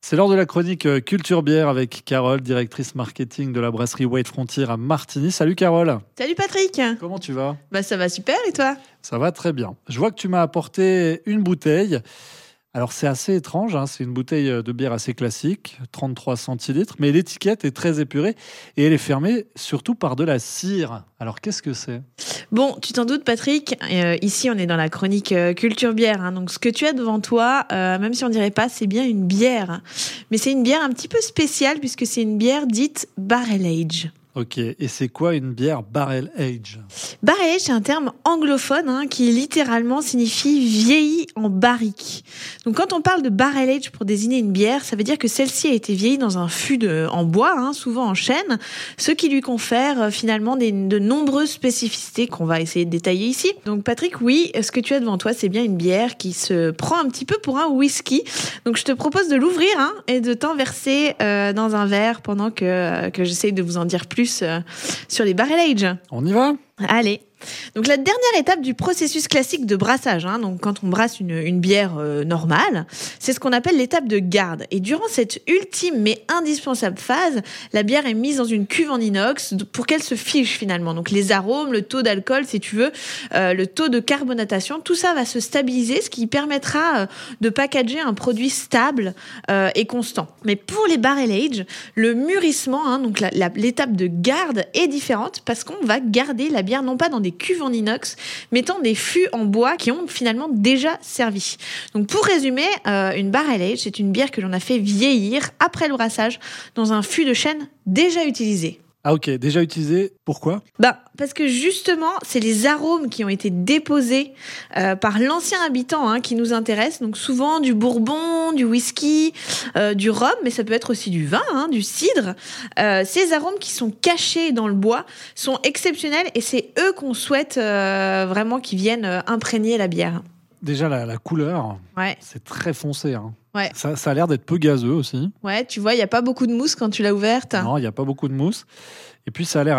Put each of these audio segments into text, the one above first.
C'est l'heure de la chronique Culture Bière avec Carole, directrice marketing de la brasserie Wild Frontier à Martigny. Salut Carole. Salut Patrick. Comment tu vas ? Ça va super et toi ? Ça va très bien. Je vois que tu m'as apporté une bouteille. Alors c'est assez étrange, c'est une bouteille de bière assez classique, 33 centilitres, mais l'étiquette est très épurée et elle est fermée surtout par de la cire. Alors qu'est-ce que c'est ? Bon, tu t'en doutes Patrick, ici on est dans la chronique Culture Bière, donc ce que tu as devant toi, même si on dirait pas, c'est bien une bière. Mais c'est une bière un petit peu spéciale puisque c'est une bière dite Barrel Age. Ok, et c'est quoi une bière Barrel Age ? Barrel Age, c'est un terme anglophone qui littéralement signifie vieillie en barrique. Donc quand on parle de Barrel Age pour désigner une bière, ça veut dire que celle-ci a été vieillie dans un fût en bois, souvent en chêne, ce qui lui confère finalement de nombreuses spécificités qu'on va essayer de détailler ici. Donc Patrick, oui, ce que tu as devant toi, c'est bien une bière qui se prend un petit peu pour un whisky. Donc je te propose de l'ouvrir et de t'en verser dans un verre pendant que j'essaye de vous en dire plus sur les Barrel Age. On y va ? Allez. Donc la dernière étape du processus classique de brassage, donc quand on brasse une bière normale, c'est ce qu'on appelle l'étape de garde. Et durant cette ultime mais indispensable phase, la bière est mise dans une cuve en inox pour qu'elle se fige finalement. Donc les arômes, le taux d'alcool, si tu veux, le taux de carbonatation, tout ça va se stabiliser, ce qui permettra de packager un produit stable et constant. Mais pour les barrel age, le mûrissement, donc l'étape de garde est différente parce qu'on va garder la bière non pas dans des cuves en inox, mettant des fûts en bois qui ont finalement déjà servi. Donc pour résumer, une barrel age, c'est une bière que l'on a fait vieillir après le brassage dans un fût de chêne déjà utilisé. Ah ok, déjà utilisé, pourquoi ? Parce que justement, c'est les arômes qui ont été déposés par l'ancien habitant qui nous intéressent. Donc souvent du bourbon, du whisky, du rhum, mais ça peut être aussi du vin, du cidre. Ces arômes qui sont cachés dans le bois sont exceptionnels et c'est eux qu'on souhaite vraiment qu'ils viennent imprégner la bière. Déjà la couleur, c'est très foncé. Ouais. Ça a l'air d'être peu gazeux aussi. Ouais, tu vois, il n'y a pas beaucoup de mousse quand tu l'as ouverte. Non, il n'y a pas beaucoup de mousse. Et puis, ça a l'air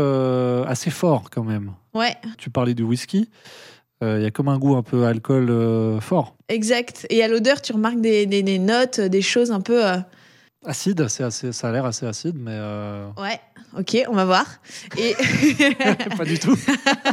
assez fort quand même. Ouais. Tu parlais du whisky. Il y a comme un goût un peu alcool fort. Exact. Et à l'odeur, tu remarques des notes, des choses un peu... Acide, ça a l'air assez acide, mais... Ouais, ok, on va voir. Et... Pas du tout.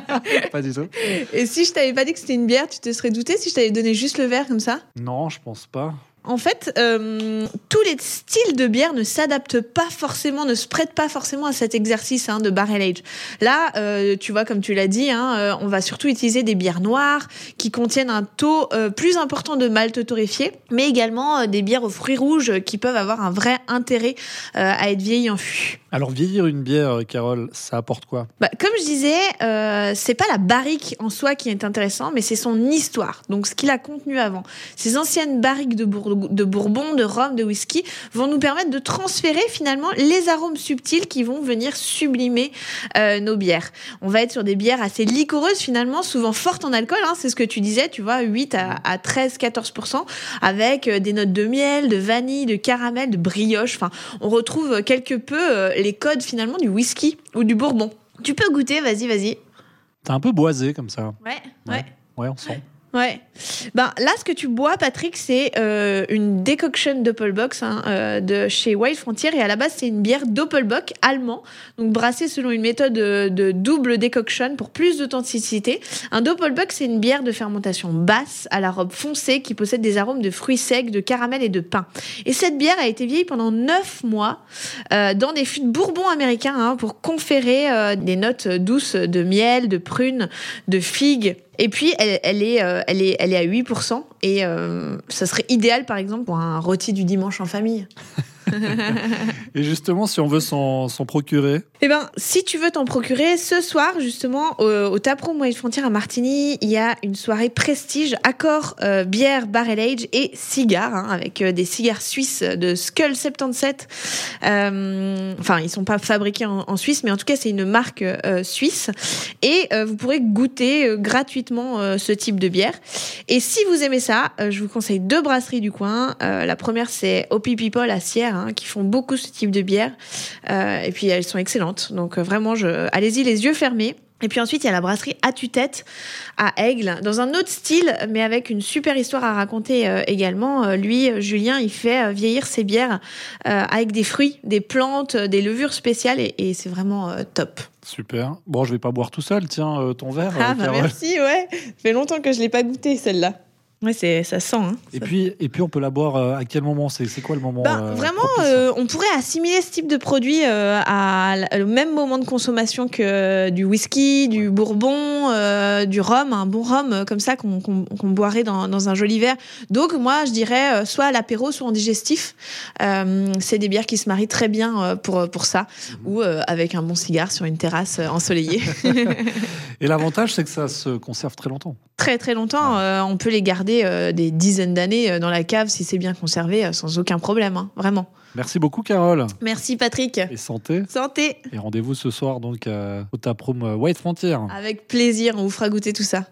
Pas du tout. Et si je t'avais pas dit que c'était une bière, tu te serais douté si je t'avais donné juste le verre comme ça ? Non, je pense pas. En fait, tous les styles de bière ne s'adaptent pas forcément, ne se prêtent pas forcément à cet exercice de barrel age. Là, tu vois, comme tu l'as dit, on va surtout utiliser des bières noires qui contiennent un taux plus important de malt torréfié, mais également des bières aux fruits rouges qui peuvent avoir un vrai intérêt à être vieillies en fût. Alors, vieillir une bière, Carole, ça apporte quoi ? Comme je disais, c'est pas la barrique en soi qui est intéressant, mais c'est son histoire. Donc, ce qu'il a contenu avant. Ces anciennes barriques de bourbon, de rhum, de whisky vont nous permettre de transférer finalement les arômes subtils qui vont venir sublimer nos bières. On va être sur des bières assez liquoreuses finalement, souvent fortes en alcool. C'est ce que tu disais, tu vois, 8 à 13, 14%, avec des notes de miel, de vanille, de caramel, de brioche. Enfin, on retrouve quelque peu les codes finalement du whisky ou du bourbon. Tu peux goûter, vas-y. T'es un peu boisé comme ça. Ouais. Ouais, on sent. Ouais. Là, ce que tu bois, Patrick, c'est une décoction Doppelbock de chez Wild Frontier. Et à la base, c'est une bière Doppelbock allemand, donc brassée selon une méthode de double décoction pour plus d'authenticité. Un Doppelbock, c'est une bière de fermentation basse à la robe foncée qui possède des arômes de fruits secs, de caramel et de pain. Et cette bière a été vieillie pendant 9 mois dans des fûts de bourbon américains pour conférer des notes douces de miel, de prune, de figue. Et puis, elle est à 8%. Et ça serait idéal, par exemple, pour un rôti du dimanche en famille. Et justement, si on veut s'en procurer? Si tu veux t'en procurer, ce soir, justement, au Taproom Wild Frontier à Martigny, il y a une soirée prestige, accord bière, barrel age et cigares, avec des cigares suisses de Skull 77. Ils sont pas fabriqués en Suisse, mais en tout cas, c'est une marque suisse. Et vous pourrez goûter gratuitement ce type de bière. Et si vous aimez ça, je vous conseille 2 brasseries du coin. La première, c'est Hoppy People à Sierre, qui font beaucoup ce type de bière. Et puis, elles sont excellentes. Donc, vraiment, allez-y les yeux fermés. Et puis ensuite, il y a la brasserie À Tue-Tête à Aigle, dans un autre style, mais avec une super histoire à raconter également. Lui, Julien, il fait vieillir ses bières avec des fruits, des plantes, des levures spéciales, et c'est vraiment top. Super. Bon, je vais pas boire tout seul. Tiens, ton verre. Carole. Merci, ouais. Ça fait longtemps que je l'ai pas goûté, celle-là. Ouais, ça sent. Hein. Et puis, on peut la boire à quel moment? C'est quoi le moment vraiment, propice on pourrait assimiler ce type de produit au même moment de consommation que du whisky, du bourbon, du rhum, un bon rhum comme ça qu'on boirait dans un joli verre. Donc moi, je dirais soit à l'apéro, soit en digestif. C'est des bières qui se marient très bien pour ça, ou avec un bon cigare sur une terrasse ensoleillée. Et l'avantage, c'est que ça se conserve très longtemps. Très très longtemps. On peut les garder des dizaines d'années dans la cave si c'est bien conservé, sans aucun problème, hein, vraiment. Merci beaucoup, Carole. Merci, Patrick. Et santé. Santé. Et rendez-vous ce soir donc au taproom White Frontier. Avec plaisir, on vous fera goûter tout ça.